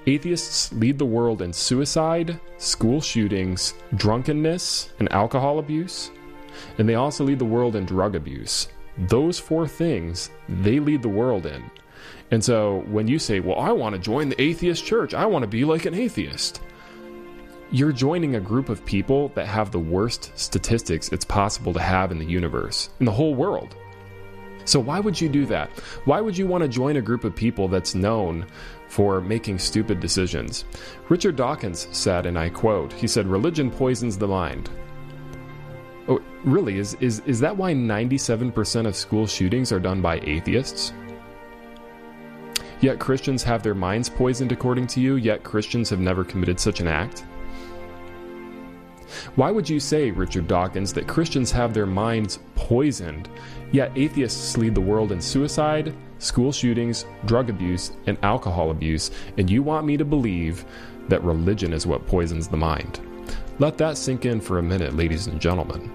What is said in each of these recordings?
Atheists lead the world in suicide, school shootings, drunkenness, and alcohol abuse. And they also lead the world in drug abuse. Those 4 things, they lead the world in. And so when you say, well, I want to join the atheist church, I want to be like an atheist, you're joining a group of people that have the worst statistics it's possible to have in the universe, in the whole world. So why would you do that? Why would you want to join a group of people that's known for making stupid decisions? Richard Dawkins said, and I quote, he said, "Religion poisons the mind." Oh, really? Is that why 97% of school shootings are done by atheists? Yet Christians have their minds poisoned according to you, yet Christians have never committed such an act? Why would you say, Richard Dawkins, that Christians have their minds poisoned, yet atheists lead the world in suicide, school shootings, drug abuse, and alcohol abuse, and you want me to believe that religion is what poisons the mind? Let that sink in for a minute, ladies and gentlemen.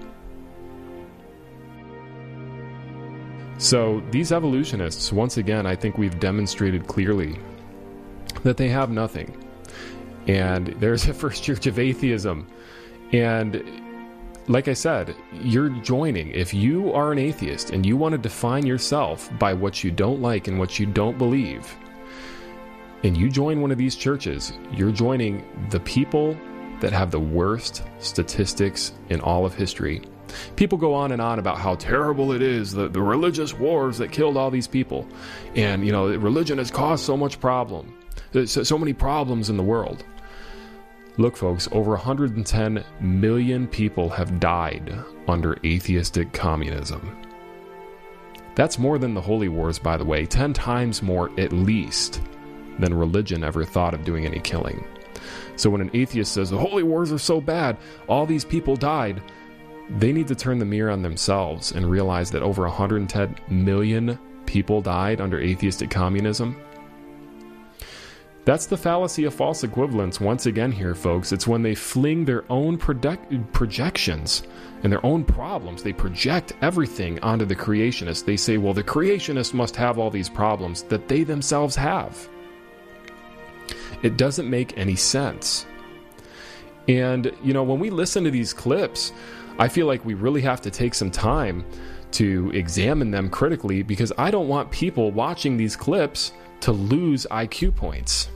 So these evolutionists, once again, I think we've demonstrated clearly that they have nothing. And there's a first church of atheism. And like I said, you're joining. If you are an atheist and you want to define yourself by what you don't like and what you don't believe, and you join one of these churches, you're joining the people that have the worst statistics in all of history. People go on and on about how terrible it is, the religious wars that killed all these people. And, religion has caused so much problem. There's so many problems in the world. Look, folks, over 110 million people have died under atheistic communism. That's more than the Holy Wars, by the way, 10 times more at least than religion ever thought of doing any killing. So when an atheist says, the Holy Wars are so bad, all these people died, they need to turn the mirror on themselves and realize that over 110 million people died under atheistic communism. That's the fallacy of false equivalence once again here, folks. It's when they fling their own projections and their own problems. They project everything onto the creationists. They say, well, the creationists must have all these problems that they themselves have. It doesn't make any sense. And, when we listen to these clips, I feel like we really have to take some time to examine them critically, because I don't want people watching these clips to lose IQ points.